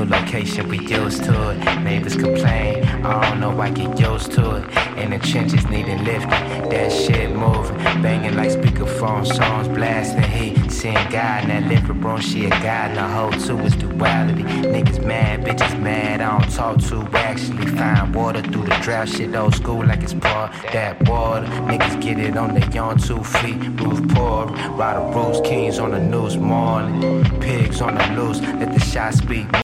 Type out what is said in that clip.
new location, we used to it. Neighbors complain, I don't know, I get used to it. In the trenches needing lifting, that shit moving. Banging like speakerphone songs, blasting heat. Seeing God in that living room, she a god and the whole too is duality. Niggas mad, bitches mad, I don't talk to actually. Find water through the drought, shit old school like it's part that water. Niggas get it on their own 2 feet, roof poor. Ride the Bruce Kings on the news morning. Pigs on the loose, let the shots speak.